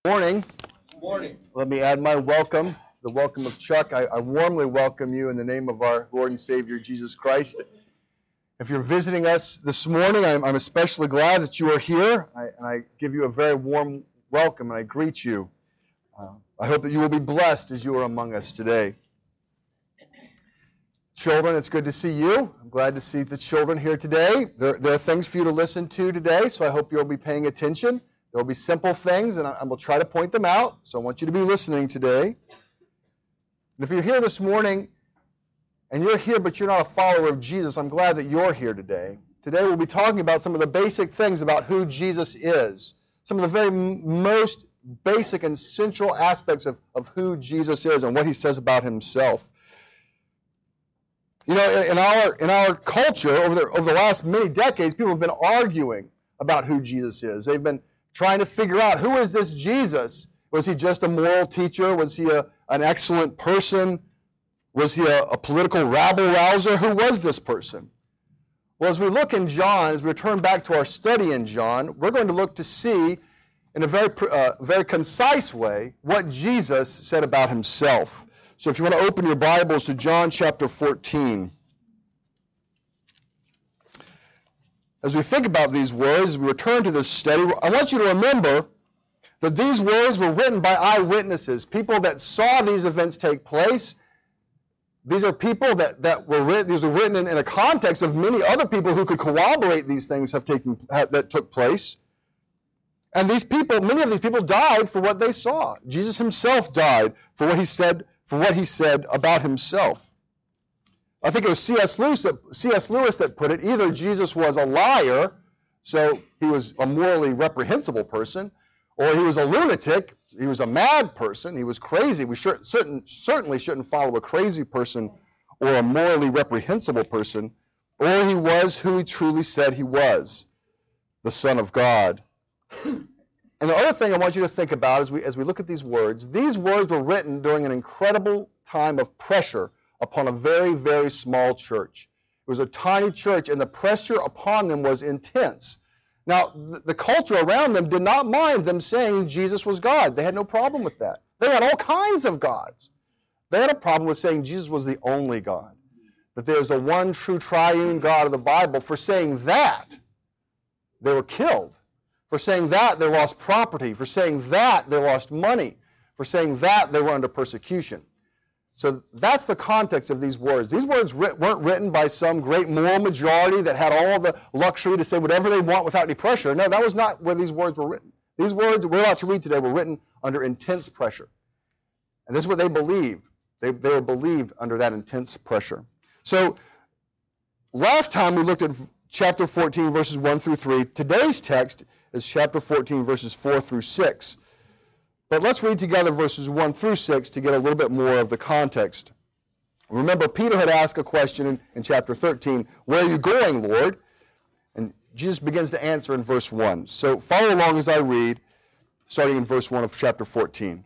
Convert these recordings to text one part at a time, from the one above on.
Morning. Morning. Let me add my welcome, the welcome of Chuck. I warmly welcome you in the name of our Lord and Savior, Jesus Christ. If you're visiting us this morning, I'm especially glad that you are here, and I give you a very warm welcome, and I greet you. I hope that you will be blessed as you are among us today. Children, it's good to see you. I'm glad to see the children here today. There are things for you to listen to today, so I hope you'll be paying attention. There will be simple things, and I will try to point them out, so I want you to be listening today. And if you're here this morning, and you're here but you're not a follower of Jesus, I'm glad that you're here today. Today we'll be talking about some of the basic things about who Jesus is, some of the very most basic and central aspects of who Jesus is and what he says about himself. You know, in our culture, over the last many decades, people have been arguing about who Jesus is. They've been trying to figure out, who is this Jesus? Was he just a moral teacher? Was he an excellent person? Was he a political rabble-rouser? Who was this person? Well, as we look in John, as we return back to our study in John, we're going to look to see, in a very concise way, what Jesus said about himself. So if you want to open your Bibles to John chapter 14. As we think about these words, as we return to this study, I want you to remember that these words were written by eyewitnesses, people that saw these events take place. These are people that were written. These were written in a context of many other people who could corroborate these things that took place. And these people, many of these people, died for what they saw. Jesus himself died for what he said about himself. I think it was C.S. Lewis that put it, either Jesus was a liar, so he was a morally reprehensible person, or he was a lunatic, he was a mad person, he was crazy. We certainly shouldn't follow a crazy person or a morally reprehensible person, or he was who he truly said he was, the Son of God. And the other thing I want you to think about as we look at these words were written during an incredible time of pressure upon a very, very small church. It was a tiny church, and the pressure upon them was intense. Now, the culture around them did not mind them saying Jesus was God. They had no problem with that. They had all kinds of gods. They had a problem with saying Jesus was the only God, that there's the one true triune God of the Bible. For saying that, they were killed. For saying that, they lost property. For saying that, they lost money. For saying that, they were under persecution. So that's the context of these words. These words weren't written by some great moral majority that had all the luxury to say whatever they want without any pressure. No, that was not where these words were written. These words that we're about to read today were written under intense pressure. And this is what they believed. They were believed under that intense pressure. So last time we looked at chapter 14, verses 1 through 3. Today's text is chapter 14, verses 4 through 6. But let's read together verses 1 through 6 to get a little bit more of the context. Remember, Peter had asked a question in chapter 13, "Where are you going, Lord?" And Jesus begins to answer in verse 1. So follow along as I read, starting in verse 1 of chapter 14.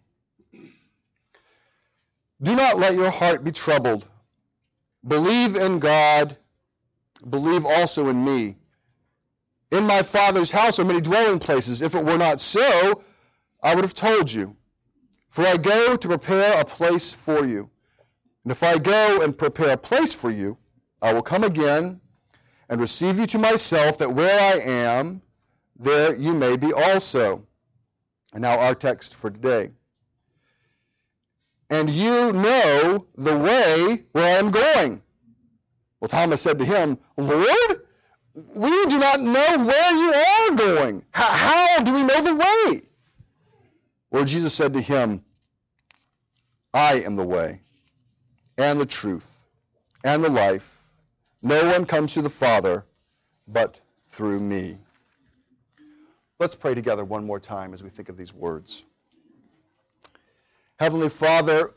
"Do not let your heart be troubled. Believe in God. Believe also in me. In my Father's house are many dwelling places. If it were not so, I would have told you. For I go to prepare a place for you. And if I go and prepare a place for you, I will come again and receive you to myself, that where I am, there you may be also." And now our text for today. "And you know the way where I am going." Well, Thomas said to him, "Lord, we do not know where you are going. How do we know the way?" Lord Jesus said to him, "I am the way, and the truth, and the life. No one comes to the Father but through me." Let's pray together one more time as we think of these words. Heavenly Father,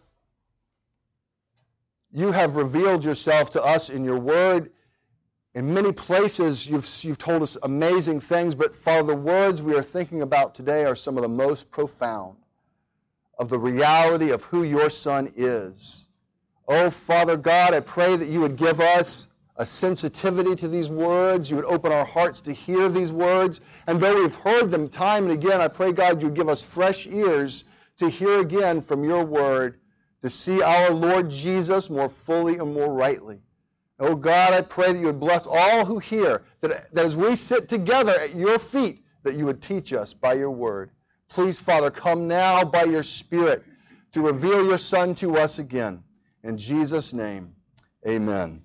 you have revealed yourself to us in your word. In many places, you've told us amazing things, but Father, the words we are thinking about today are some of the most profound of the reality of who your Son is. Oh, Father God, I pray that you would give us a sensitivity to these words. You would open our hearts to hear these words. And though we've heard them time and again, I pray, God, you would give us fresh ears to hear again from your word, to see our Lord Jesus more fully and more rightly. Oh God, I pray that you would bless all who hear, that as we sit together at your feet, that you would teach us by your word. Please, Father, come now by your Spirit to reveal your Son to us again. In Jesus' name, amen.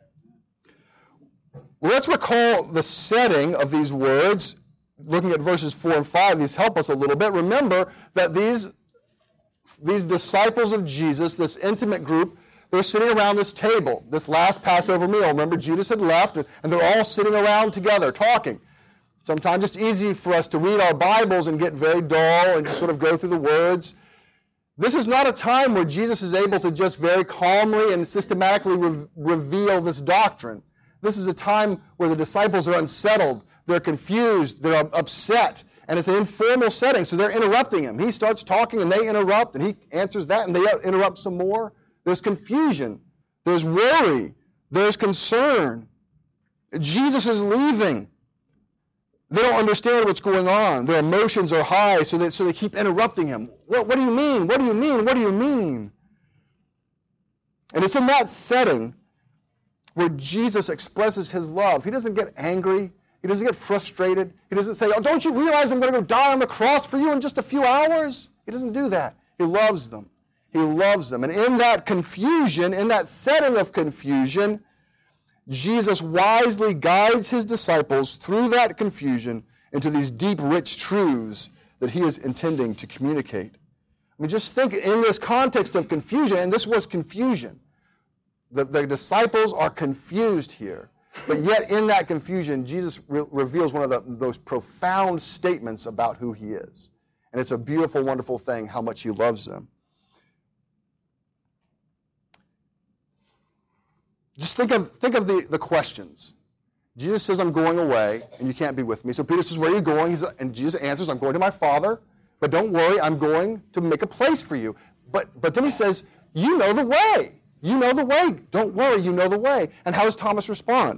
Well, let's recall the setting of these words. Looking at verses 4 and 5, these help us a little bit. Remember that these disciples of Jesus, this intimate group, they're sitting around this table, this last Passover meal. Remember, Judas had left, and they're all sitting around together, talking. Sometimes it's easy for us to read our Bibles and get very dull and just sort of go through the words. This is not a time where Jesus is able to just very calmly and systematically reveal this doctrine. This is a time where the disciples are unsettled, they're confused, they're upset, and it's an informal setting, so they're interrupting him. He starts talking and they interrupt, and he answers that and they interrupt some more. There's confusion, there's worry, there's concern. Jesus is leaving. They don't understand what's going on. Their emotions are high, so they keep interrupting him. What do you mean? What do you mean? What do you mean? And it's in that setting where Jesus expresses his love. He doesn't get angry. He doesn't get frustrated. He doesn't say, oh, don't you realize I'm going to go die on the cross for you in just a few hours? He doesn't do that. He loves them. He loves them. And in that confusion, in that setting of confusion, Jesus wisely guides his disciples through that confusion into these deep, rich truths that he is intending to communicate. I mean, just think in this context of confusion, and this was confusion. The disciples are confused here. But yet in that confusion, Jesus reveals one of those profound statements about who he is. And it's a beautiful, wonderful thing how much he loves them. Just think of the questions. Jesus says, I'm going away, and you can't be with me. So Peter says, where are you going? And Jesus answers, I'm going to my Father, but don't worry, I'm going to make a place for you. But then he says, you know the way. You know the way. Don't worry, you know the way. And how does Thomas respond?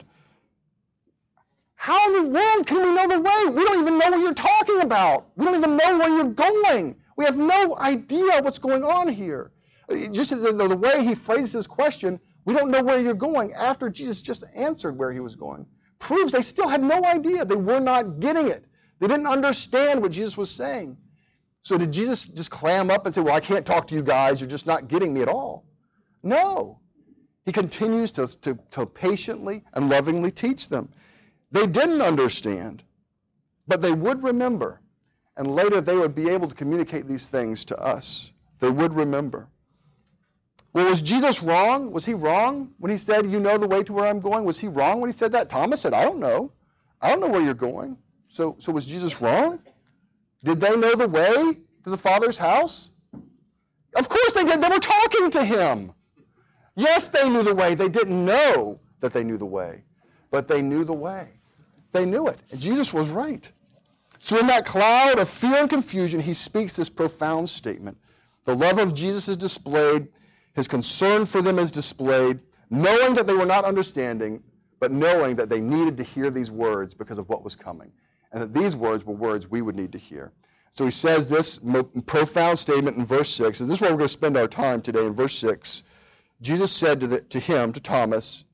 How in the world can we know the way? We don't even know what you're talking about. We don't even know where you're going. We have no idea what's going on here. Just the way he phrases his question, we don't know where you're going after Jesus just answered where he was going, proves they still had no idea. They were not getting it. They didn't understand what Jesus was saying. So did Jesus just clam up and say, well, I can't talk to you guys. You're just not getting me at all. No. He continues to patiently and lovingly teach them. They didn't understand, but they would remember. And later they would be able to communicate these things to us. They would remember. Well, was Jesus wrong? Was he wrong when he said, you know the way to where I'm going? Was he wrong when he said that? Thomas said, I don't know. I don't know where you're going. So was Jesus wrong? Did they know the way to the Father's house? Of course they did. They were talking to him. Yes, they knew the way. They didn't know that they knew the way, but they knew the way. They knew it. And Jesus was right. So in that cloud of fear and confusion, he speaks this profound statement. The love of Jesus is displayed. His concern for them is displayed, knowing that they were not understanding, but knowing that they needed to hear these words because of what was coming, and that these words were words we would need to hear. So he says this profound statement in verse 6, and this is where we're going to spend our time today in verse 6. Jesus said to Thomas,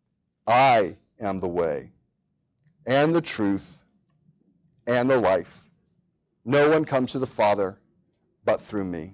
I am the way, and the truth, and the life. No one comes to the Father but through me.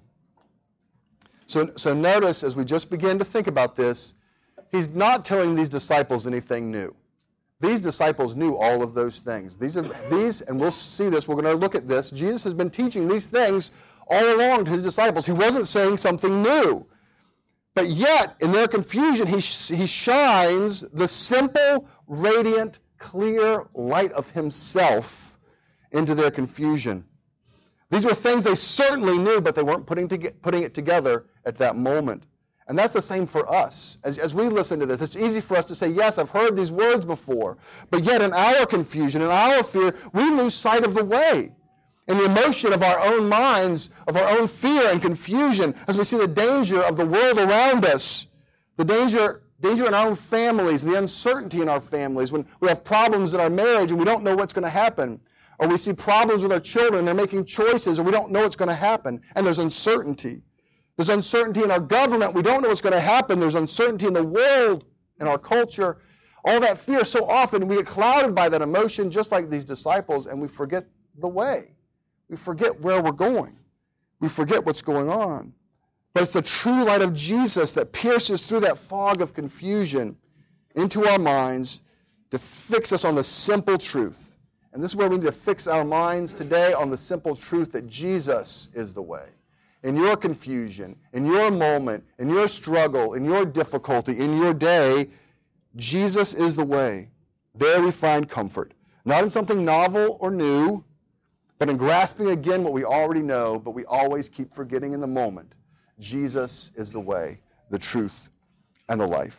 So notice, as we just begin to think about this, he's not telling these disciples anything new. These disciples knew all of those things. These, and we'll see this, we're going to look at this. Jesus has been teaching these things all along to his disciples. He wasn't saying something new. But yet, in their confusion, he shines the simple, radiant, clear light of himself into their confusion. These were things they certainly knew, but they weren't putting it together at that moment. And that's the same for us. As we listen to this, it's easy for us to say, yes, I've heard these words before. But yet in our confusion, in our fear, we lose sight of the way. In the emotion of our own minds, of our own fear and confusion, as we see the danger of the world around us, the danger danger in our own families and the uncertainty in our families, when we have problems in our marriage and we don't know what's going to happen, or we see problems with our children and they're making choices or we don't know what's going to happen, and there's uncertainty. There's uncertainty in our government. We don't know what's going to happen. There's uncertainty in the world, in our culture. All that fear, so often we get clouded by that emotion just like these disciples, and we forget the way. We forget where we're going. We forget what's going on. But it's the true light of Jesus that pierces through that fog of confusion into our minds to fix us on the simple truth. And this is where we need to fix our minds today, on the simple truth that Jesus is the way. In your confusion, in your moment, in your struggle, in your difficulty, in your day, Jesus is the way. There we find comfort. Not in something novel or new, but in grasping again what we already know, but we always keep forgetting in the moment. Jesus is the way, the truth, and the life.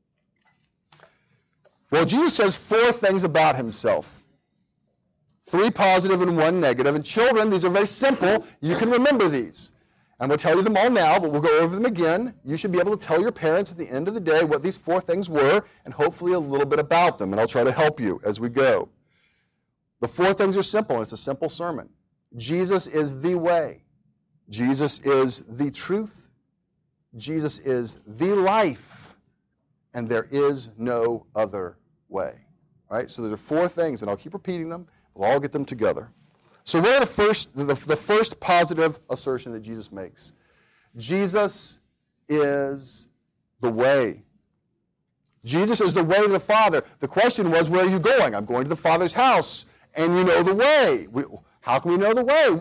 Well, Jesus says 4 things about himself. 3 positive and 1 negative. And children, these are very simple. You can remember these. I'm going to tell you them all now, but we'll go over them again. You should be able to tell your parents at the end of the day what these 4 things were, and hopefully a little bit about them. And I'll try to help you as we go. The 4 things are simple, and it's a simple sermon. Jesus is the way. Jesus is the truth. Jesus is the life. And there is no other way. All right? So there are 4 things, and I'll keep repeating them. We'll all get them together. So what are the first positive assertion that Jesus makes? Jesus is the way. Jesus is the way to the Father. The question was, where are you going? I'm going to the Father's house, and you know the way. How can we know the way?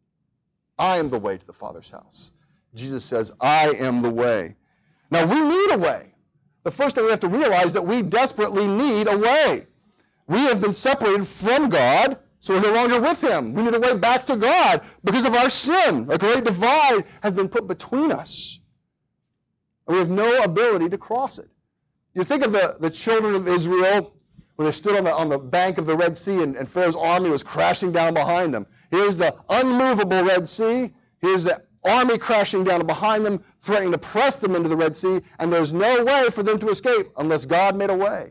I am the way to the Father's house. Jesus says, I am the way. Now, we need a way. The first thing we have to realize is that we desperately need a way. We have been separated from God, so we're no longer with him. We need a way back to God because of our sin. A great divide has been put between us. And we have no ability to cross it. You think of the children of Israel when they stood on the bank of the Red Sea and Pharaoh's army was crashing down behind them. Here's the unmovable Red Sea. Here's the army crashing down behind them, threatening to press them into the Red Sea, and there's no way for them to escape unless God made a way.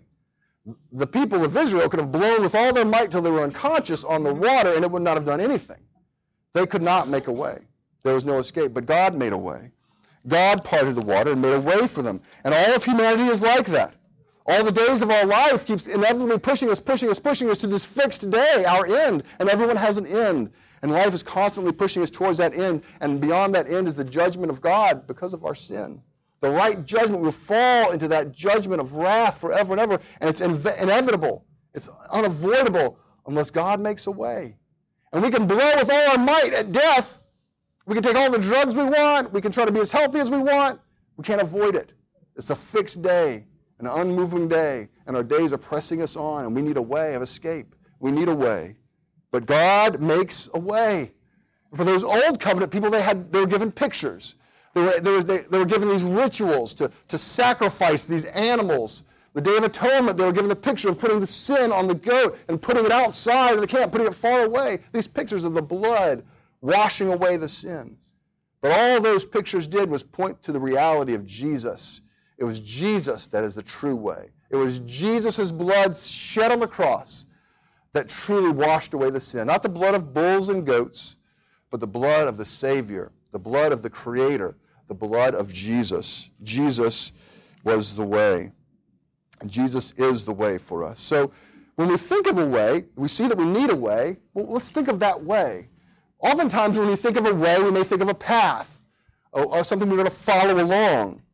The people of Israel could have blown with all their might till they were unconscious on the water, and it would not have done anything. They could not make a way. There was no escape, but God made a way. God parted the water and made a way for them. And all of humanity is like that. All the days of our life keeps inevitably pushing us to this fixed day, our end. And everyone has an end. And life is constantly pushing us towards that end. And beyond that end is the judgment of God because of our sin. The right judgment will fall into that judgment of wrath forever and ever. And it's inevitable. It's unavoidable unless God makes a way. And we can blow with all our might at death. We can take all the drugs we want. We can try to be as healthy as we want. We can't avoid it. It's a fixed day, an unmoving day. And our days are pressing us on. And we need a way of escape. We need a way. But God makes a way. For those old covenant people, they were given pictures. They were given these rituals to sacrifice these animals. The Day of Atonement, they were given the picture of putting the sin on the goat and putting it outside of the camp, putting it far away. These pictures of the blood washing away the sin. But all those pictures did was point to the reality of Jesus. It was Jesus that is the true way. It was Jesus' blood shed on the cross that truly washed away the sin. Not the blood of bulls and goats, but the blood of the Savior, the blood of the Creator, the blood of Jesus. Jesus was the way. And Jesus is the way for us. So when we think of a way, we see that we need a way. Well, let's think of that way. Oftentimes when we think of a way, we may think of a path or something we're going to follow along.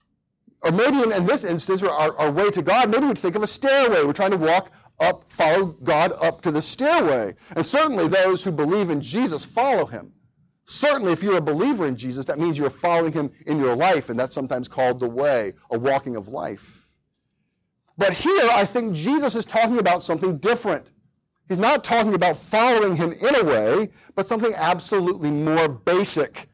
Or maybe in this instance, our way to God, maybe we'd think of a stairway. We're trying to walk up, follow God up to the stairway. And certainly those who believe in Jesus follow him. Certainly, if you're a believer in Jesus, that means you're following him in your life, and that's sometimes called the way, a walking of life. But here, I think Jesus is talking about something different. He's not talking about following him in a way, but something absolutely more basic.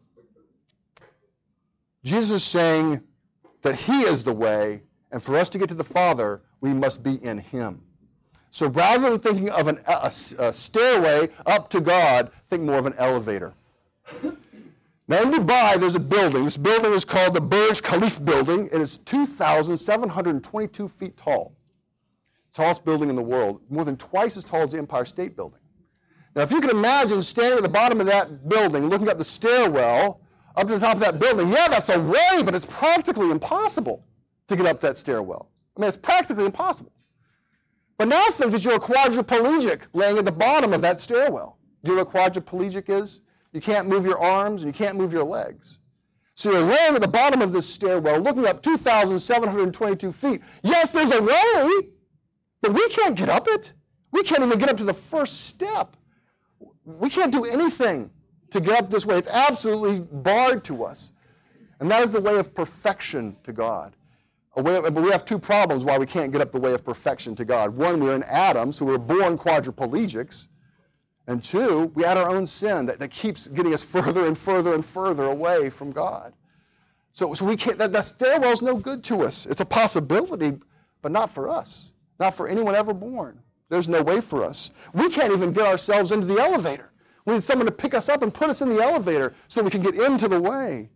Jesus is saying that he is the way, and for us to get to the Father, we must be in him. So rather than thinking of a stairway up to God, think more of an elevator. Now in Dubai, there's a building. This building is called the Burj Khalifa building. It is 2,722 feet tall. Tallest building in the world, more than twice as tall as the Empire State Building. Now, if you can imagine standing at the bottom of that building, looking up the stairwell, up to the top of that building, yeah, that's a way, but it's practically impossible to get up that stairwell. I mean, it's practically impossible. But now think that you're a quadriplegic laying at the bottom of that stairwell. Do you know what quadriplegic is? You can't move your arms and you can't move your legs. So you're laying at the bottom of this stairwell, looking up 2,722 feet. Yes, there's a way, but we can't get up it. We can't even get up to the first step. We can't do anything to get up this way. It's absolutely barred to us. And that is the way of perfection to God. But we have two problems why we can't get up the way of perfection to God. One, we're in Adam, so we're born quadriplegics. And two, we add our own sin that keeps getting us further and further and further away from God. So we can't. That stairwell's no good to us. It's a possibility, but not for us. Not for anyone ever born. There's no way for us. We can't even get ourselves into the elevator. We need someone to pick us up and put us in the elevator so that we can get into the way.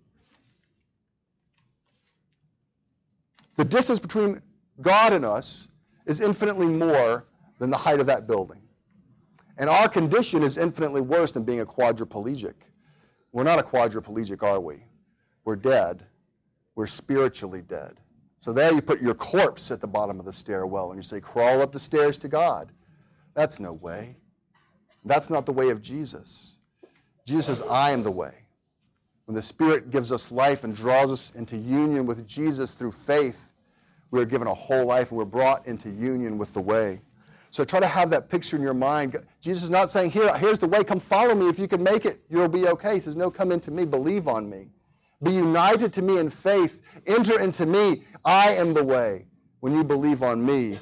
The distance between God and us is infinitely more than the height of that building. And our condition is infinitely worse than being a quadriplegic. We're not a quadriplegic, are we? We're dead. We're spiritually dead. So there you put your corpse at the bottom of the stairwell and you say, crawl up the stairs to God. That's no way. That's not the way of Jesus. Jesus says, I am the way. When the Spirit gives us life and draws us into union with Jesus through faith, we are given a whole life and we're brought into union with the way. So try to have that picture in your mind. Jesus is not saying, here's the way, come follow me. If you can make it, you'll be okay. He says, no, come into me, believe on me. Be united to me in faith. Enter into me. I am the way. When you believe on me,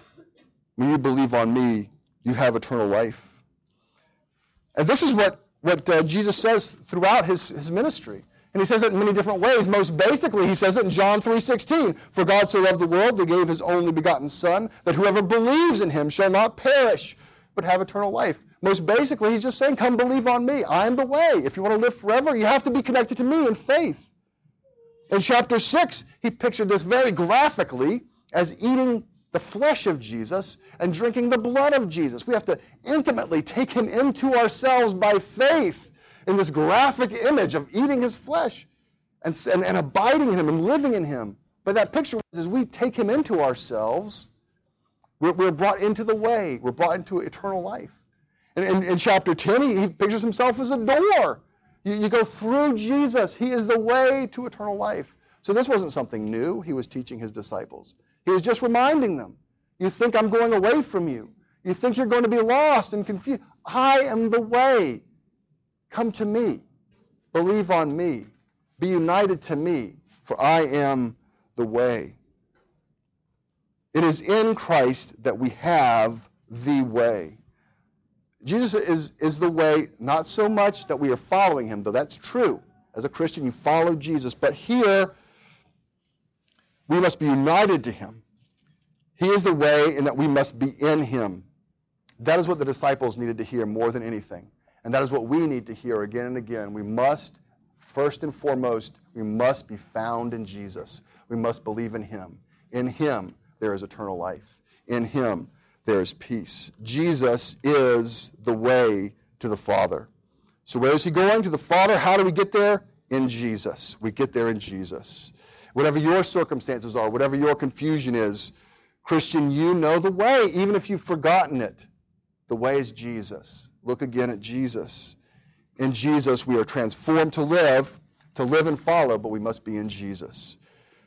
you have eternal life. And this is what Jesus says throughout his ministry. And he says it in many different ways. Most basically, he says it in John 3:16. For God so loved the world that he gave his only begotten Son, that whoever believes in him shall not perish, but have eternal life. Most basically, he's just saying, come believe on me. I am the way. If you want to live forever, you have to be connected to me in faith. In chapter 6, he pictured this very graphically as eating the flesh of Jesus and drinking the blood of Jesus. We have to intimately take him into ourselves by faith in this graphic image of eating his flesh and abiding in him and living in him. But that picture is as we take him into ourselves, we're brought into the way. We're brought into eternal life. And in chapter 10, he pictures himself as a door. You go through Jesus. He is the way to eternal life. So this wasn't something new he was teaching his disciples. He was just reminding them. You think I'm going away from you. You think you're going to be lost and confused. I am the way. Come to me. Believe on me. Be united to me, for I am the way. It is in Christ that we have the way. Jesus is the way, not so much that we are following him, though that's true. As a Christian, you follow Jesus. But here, we must be united to him. He is the way, and that we must be in him. That is what the disciples needed to hear more than anything. And that is what we need to hear again and again. We must, first and foremost, we must be found in Jesus. We must believe in him. In him, there is eternal life. In him, there is peace. Jesus is the way to the Father. So where is he going? To the Father. How do we get there? In Jesus. We get there in Jesus. Whatever your circumstances are, whatever your confusion is, Christian, you know the way, even if you've forgotten it. The way is Jesus. Look again at Jesus. In Jesus, we are transformed to live and follow, but we must be in Jesus.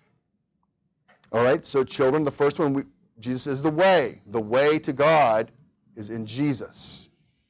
All right, so children, the first one, Jesus is the way. The way to God is in Jesus.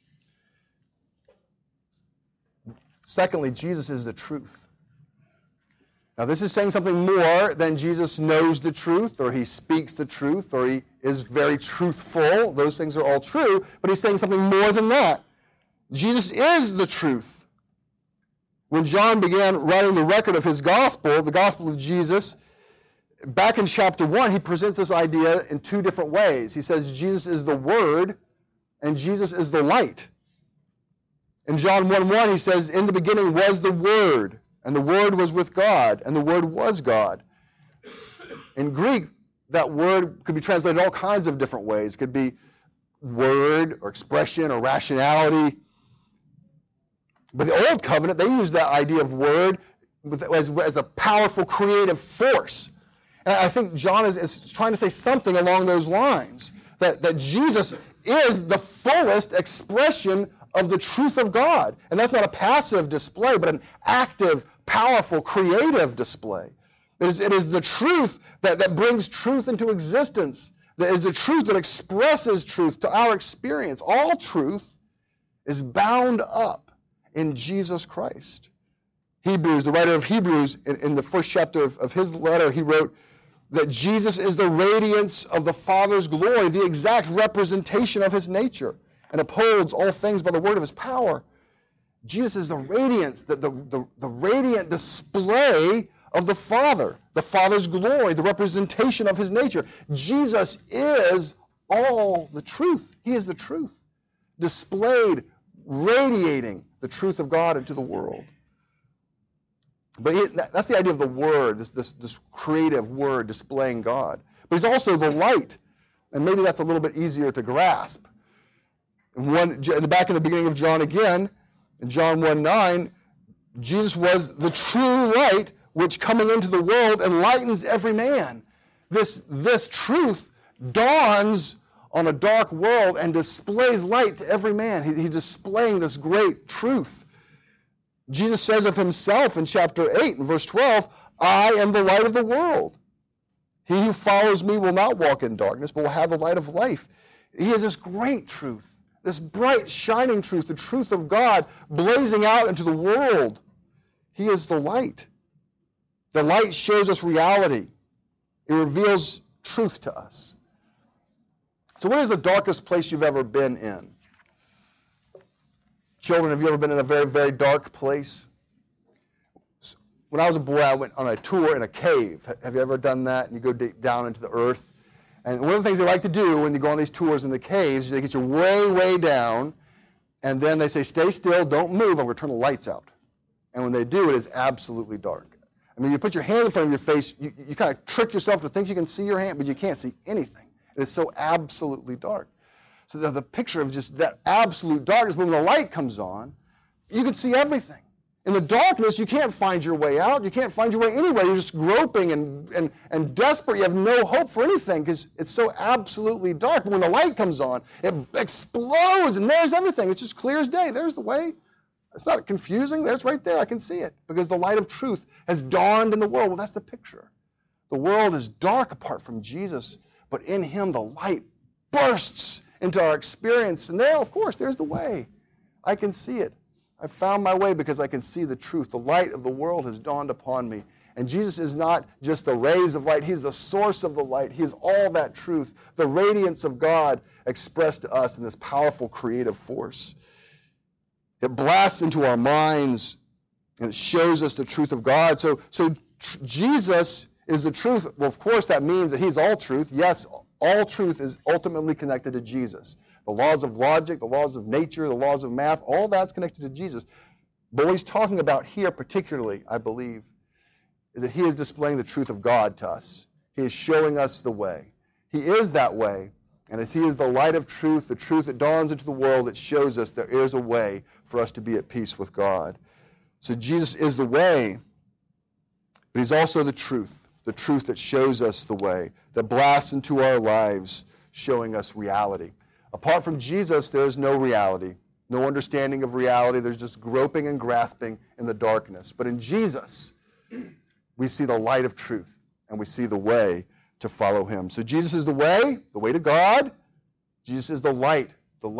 Secondly, Jesus is the truth. Now, this is saying something more than Jesus knows the truth, or he speaks the truth, or he is very truthful. Those things are all true, but he's saying something more than that. Jesus is the truth. When John began writing the record of his gospel, the gospel of Jesus, back in chapter 1, he presents this idea in two different ways. He says Jesus is the Word and Jesus is the light. In John 1:1, he says, in the beginning was the Word. and the Word was with God, and the Word was God. In Greek, that word could be translated all kinds of different ways. It could be word or expression or rationality. But the Old Covenant, they used that idea of word as a powerful creative force. And I think John is trying to say something along those lines, that Jesus is the fullest expression of the truth of God. And that's not a passive display, but an active, powerful, creative display. It is the truth that brings truth into existence. That is the truth that expresses truth to our experience. All truth is bound up in Jesus Christ. Hebrews, the writer of Hebrews, in the first chapter of his letter, he wrote that Jesus is the radiance of the Father's glory, the exact representation of his nature, and upholds all things by the word of his power. Jesus is the radiance, the radiant display of the Father's glory, the representation of his nature. Jesus is all the truth. He is the truth, displayed, radiating the truth of God into the world. But that's the idea of the Word, this creative Word displaying God. But he's also the light, and maybe that's a little bit easier to grasp. Back in the beginning of John again, in John 1:9, Jesus was the true light which coming into the world enlightens every man. This truth dawns on a dark world and displays light to every man. He's displaying this great truth. Jesus says of himself in chapter 8 and verse 12, I am the light of the world. He who follows me will not walk in darkness, but will have the light of life. He is this great truth, this bright, shining truth, the truth of God blazing out into the world. He is the light. The light shows us reality. It reveals truth to us. So what is the darkest place you've ever been in? Children, have you ever been in a very, very dark place? When I was a boy, I went on a tour in a cave. Have you ever done that? And you go deep down into the earth. And one of the things they like to do when you go on these tours in the caves is they get you way, way down, and then they say, stay still, don't move, and we're going to turn the lights out. And when they do, it is absolutely dark. I mean, you put your hand in front of your face, you kind of trick yourself to think you can see your hand, but you can't see anything. It is so absolutely dark. So the picture of just that absolute darkness, when the light comes on, you can see everything. In the darkness, you can't find your way out. You can't find your way anywhere. You're just groping and desperate. You have no hope for anything because it's so absolutely dark. But when the light comes on, it explodes, and there's everything. It's just clear as day. There's the way. It's not confusing. There's right there. I can see it because the light of truth has dawned in the world. Well, that's the picture. The world is dark apart from Jesus, but in him the light bursts into our experience. And there, of course, there's the way. I can see it. I found my way because I can see the truth. The light of the world has dawned upon me. And Jesus is not just the rays of light. He's the source of the light. He is all that truth, the radiance of God expressed to us in this powerful creative force. It blasts into our minds and it shows us the truth of God. So Jesus is the truth. Well, of course, that means that he's all truth. Yes, all truth is ultimately connected to Jesus. The laws of logic, the laws of nature, the laws of math, all that's connected to Jesus. But what he's talking about here particularly, I believe, is that he is displaying the truth of God to us. He is showing us the way. He is that way. And as he is the light of truth, the truth that dawns into the world, it shows us there is a way for us to be at peace with God. So Jesus is the way, but he's also the truth that shows us the way, that blasts into our lives, showing us reality. Apart from Jesus, there is no reality, no understanding of reality. There's just groping and grasping in the darkness. But in Jesus, we see the light of truth, and we see the way to follow him. So Jesus is the way to God. Jesus is the light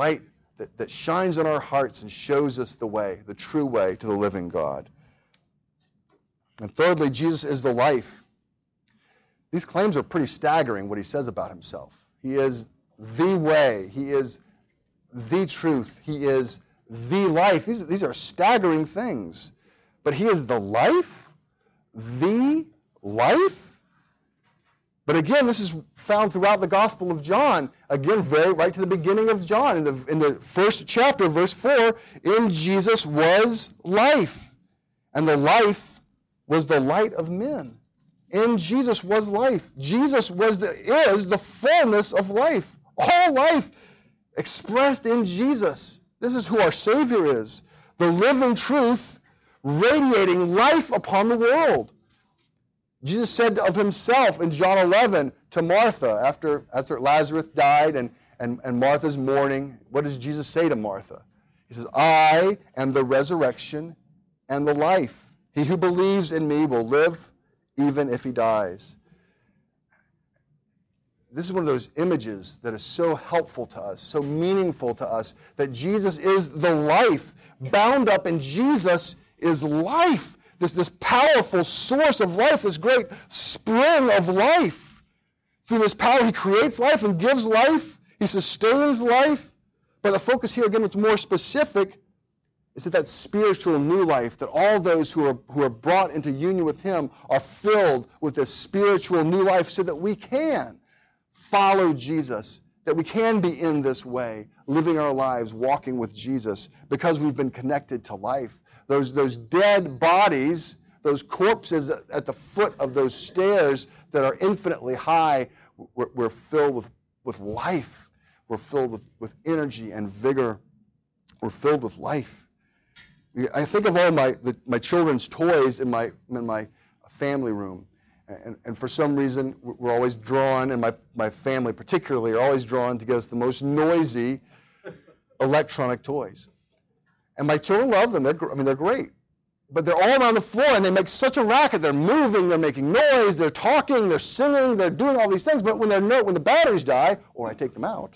that shines on our hearts and shows us the way, the true way to the living God. And thirdly, Jesus is the life. These claims are pretty staggering, what he says about himself. He is the way. He is the truth. He is the life. These are staggering things. But he is the life? The life? But again, this is found throughout the Gospel of John. Again, right to the beginning of John. In the first chapter, verse 4, in Jesus was life. And the life was the light of men. In Jesus was life. Jesus is the fullness of life. All life expressed in Jesus. This is who our Savior is. The living truth radiating life upon the world. Jesus said of himself in John 11 to Martha, after Lazarus died and Martha's mourning, what does Jesus say to Martha? He says, I am the resurrection and the life. He who believes in me will live even if he dies. This is one of those images that is so helpful to us, so meaningful to us, that Jesus is the life. Bound up in Jesus is life. This powerful source of life, this great spring of life. Through this power, he creates life and gives life. He sustains life. But the focus here, again, what's more specific, is that spiritual new life, that all those who are brought into union with him are filled with this spiritual new life so that we can follow Jesus, that we can be in this way, living our lives, walking with Jesus, because we've been connected to life. Those dead bodies, those corpses at the foot of those stairs that are infinitely high, we're filled with life. We're filled with energy and vigor. We're filled with life. I think of all my children's toys in my family room. And for some reason, we're always drawn, and my family particularly are always drawn to get us the most noisy electronic toys. And my children love them. They're great. But they're all around the floor, and they make such a racket. They're moving, they're making noise, they're talking, they're singing, they're doing all these things. But when the batteries die, or I take them out,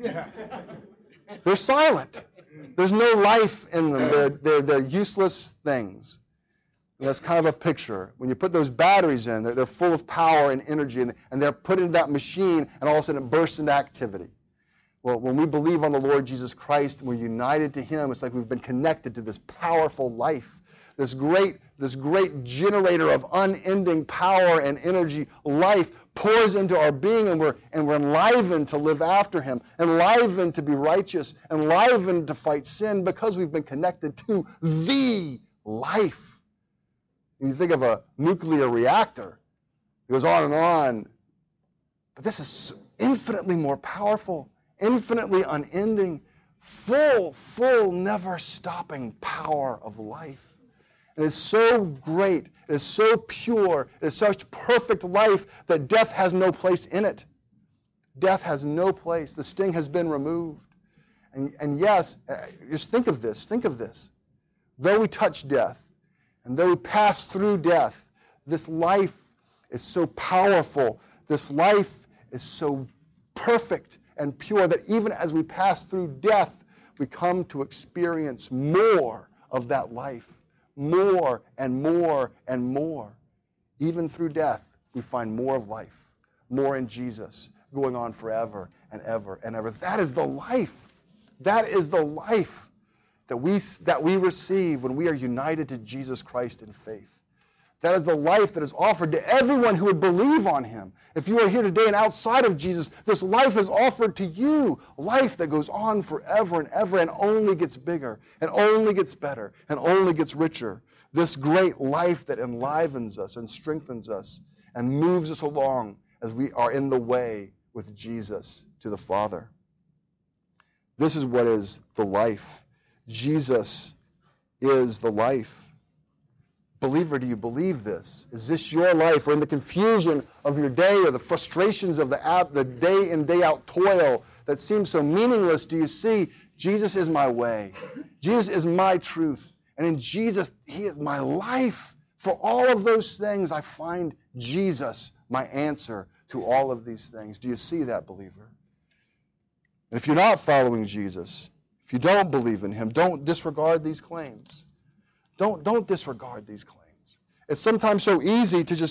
they're silent. There's no life in them. They're useless things. And that's kind of a picture. When you put those batteries in, they're full of power and energy, and they're put into that machine, and all of a sudden it bursts into activity. Well, when we believe on the Lord Jesus Christ and we're united to him, it's like we've been connected to this powerful life, this great generator of unending power and energy. Life pours into our being, and we're enlivened to live after him, enlivened to be righteous, enlivened to fight sin, because we've been connected to the life. And you think of a nuclear reactor, it goes on and on, but this is infinitely more powerful, infinitely unending, full, never stopping power of life. It is so great, it is so pure, it is such perfect life that death has no place in it. Death has no place. The sting has been removed. And yes, just think of this. Though we touch death, and though we pass through death, this life is so powerful. This life is so perfect and pure that even as we pass through death, we come to experience more of that life. More and more and more. Even through death, we find more of life, more in Jesus, going on forever and ever and ever. That is the life. That is the life that we receive when we are united to Jesus Christ in faith. That is the life that is offered to everyone who would believe on him. If you are here today and outside of Jesus, this life is offered to you. Life that goes on forever and ever and only gets bigger and only gets better and only gets richer. This great life that enlivens us and strengthens us and moves us along as we are in the way with Jesus to the Father. This is what is the life. Jesus is the life. Believer, do you believe this? Is this your life? Or in the confusion of your day or the frustrations of the day in, day out toil that seems so meaningless, do you see Jesus is my way? Jesus is my truth. And in Jesus, he is my life. For all of those things, I find Jesus my answer to all of these things. Do you see that, believer? And if you're not following Jesus, if you don't believe in him, don't disregard these claims. Don't disregard these claims. It's sometimes so easy to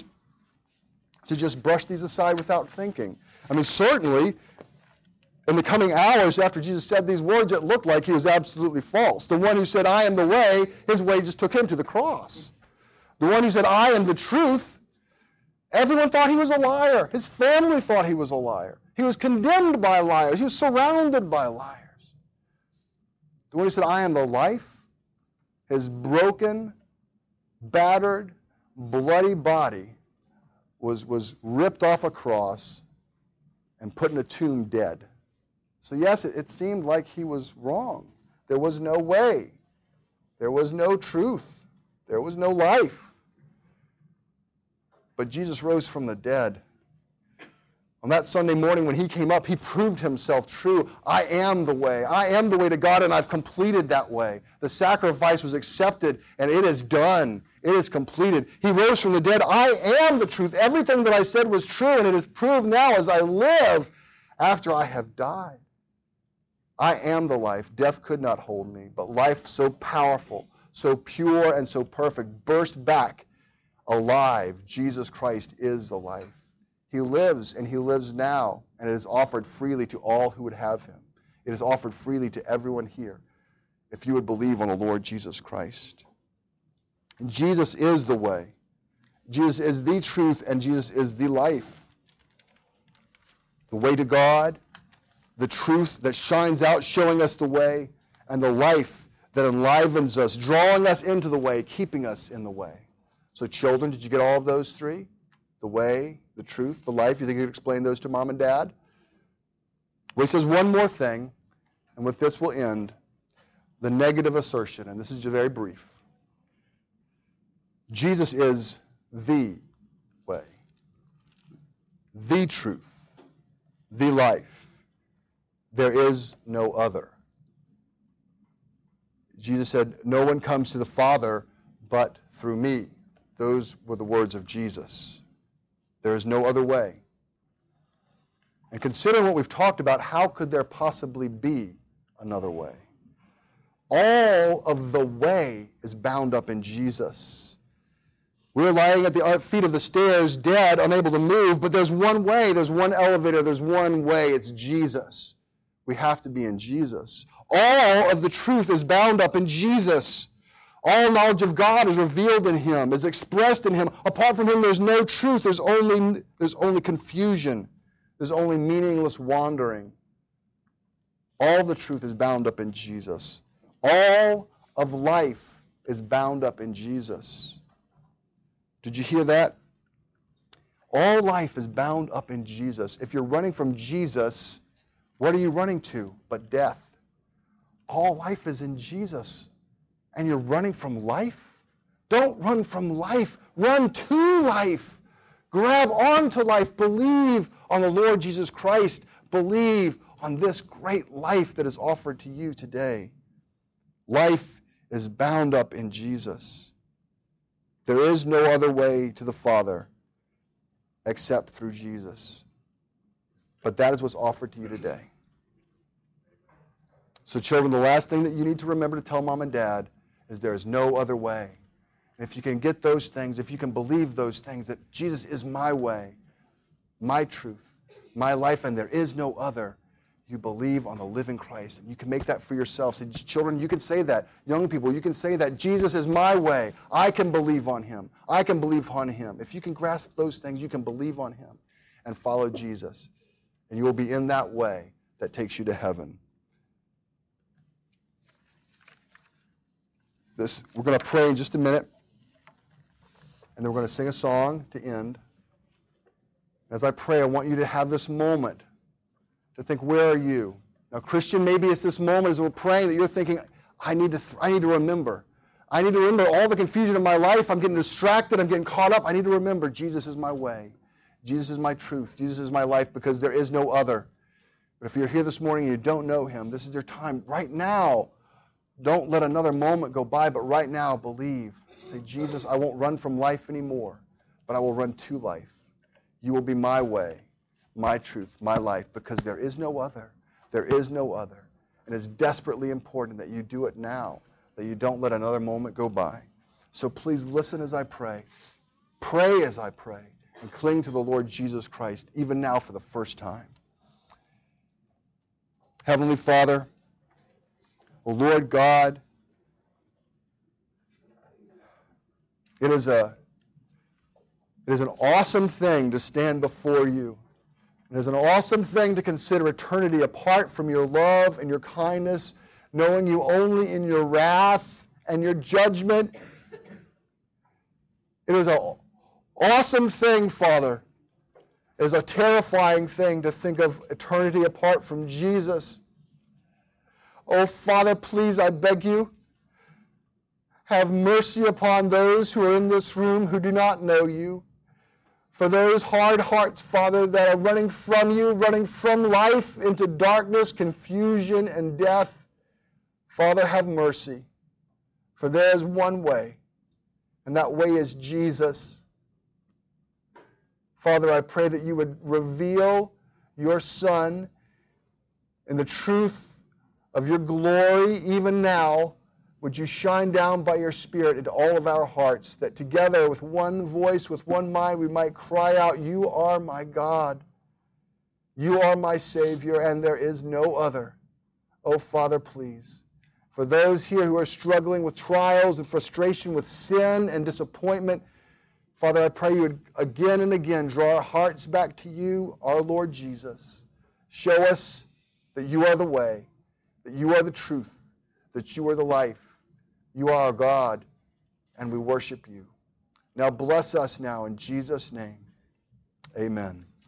just brush these aside without thinking. I mean, certainly, in the coming hours after Jesus said these words, it looked like he was absolutely false. The one who said, I am the way, his way just took him to the cross. The one who said, I am the truth, everyone thought he was a liar. His family thought he was a liar. He was condemned by liars. He was surrounded by liars. The one who said, I am the life, his broken, battered, bloody body was ripped off a cross and put in a tomb dead. So yes, it seemed like he was wrong. There was no way. There was no truth. There was no life. But Jesus rose from the dead. On that Sunday morning when he came up, he proved himself true. I am the way. I am the way to God, and I've completed that way. The sacrifice was accepted, and it is done. It is completed. He rose from the dead. I am the truth. Everything that I said was true, and it is proved now as I live after I have died. I am the life. Death could not hold me, but life so powerful, so pure, and so perfect burst back alive. Jesus Christ is the life. He lives, and he lives now, and it is offered freely to all who would have him. It is offered freely to everyone here if you would believe on the Lord Jesus Christ. And Jesus is the way. Jesus is the truth, and Jesus is the life. The way to God, the truth that shines out, showing us the way, and the life that enlivens us, drawing us into the way, keeping us in the way. So children, did you get all of those three? The way, the truth, the life. You think you could explain those to mom and dad? Well, he says one more thing, and with this we'll end. The negative assertion, and this is very brief. Jesus is the way, the truth, the life. There is no other. Jesus said, no one comes to the Father but through me. Those were the words of Jesus. There is no other way. And considering what we've talked about, how could there possibly be another way? All of the way is bound up in Jesus. We're lying at the feet of the stairs, dead, unable to move, but there's one way, there's one elevator, there's one way. It's Jesus. We have to be in Jesus. All of the truth is bound up in Jesus. All knowledge of God is revealed in him, is expressed in him. Apart from him, there's no truth. There's only confusion. There's only meaningless wandering. All the truth is bound up in Jesus. All of life is bound up in Jesus. Did you hear that? All life is bound up in Jesus. If you're running from Jesus, what are you running to but death? All life is in Jesus. And you're running from life? Don't run from life. Run to life. Grab onto life. Believe on the Lord Jesus Christ. Believe on this great life that is offered to you today. Life is bound up in Jesus. There is no other way to the Father except through Jesus. But that is what's offered to you today. So children, the last thing that you need to remember to tell mom and dad is there is no other way. And if you can get those things, if you can believe those things, that Jesus is my way, my truth, my life, and there is no other, you believe on the living Christ. And you can make that for yourself. So children, you can say that. Young people, you can say that. Jesus is my way. I can believe on him. I can believe on him. If you can grasp those things, you can believe on him and follow Jesus. And you will be in that way that takes you to heaven. We're going to pray in just a minute, and then we're going to sing a song to end. As I pray, I want you to have this moment to think, where are you? Now, Christian, maybe it's this moment as we're praying that you're thinking, I need to remember. I need to remember all the confusion of my life. I'm getting distracted. I'm getting caught up. I need to remember Jesus is my way. Jesus is my truth. Jesus is my life, because there is no other. But if you're here this morning and you don't know him, this is your time right now. Don't let another moment go by, but right now, believe. Say, Jesus, I won't run from life anymore, but I will run to life. You will be my way, my truth, my life, because there is no other. There is no other. And it's desperately important that you do it now, that you don't let another moment go by. So please listen as I pray. Pray as I pray, and cling to the Lord Jesus Christ, even now for the first time. Heavenly Father, O Lord God, it is an awesome thing to stand before you. It is an awesome thing to consider eternity apart from your love and your kindness, knowing you only in your wrath and your judgment. It It is an awesome thing, Father. It is a terrifying thing to think of eternity apart from Jesus. Oh, Father, please, I beg you, have mercy upon those who are in this room who do not know you. For those hard hearts, Father, that are running from you, running from life into darkness, confusion, and death, Father, have mercy. For there is one way, and that way is Jesus. Father, I pray that you would reveal your Son in the truth of your glory even now. Would you shine down by your Spirit into all of our hearts, that together with one voice, with one mind, we might cry out, you are my God. You are my Savior, and there is no other. Oh, Father, please. For those here who are struggling with trials and frustration, with sin and disappointment, Father, I pray you would again and again draw our hearts back to you, our Lord Jesus. Show us that you are the way, that you are the truth, that you are the life. You are our God, and we worship you. Now bless us now in Jesus' name. Amen.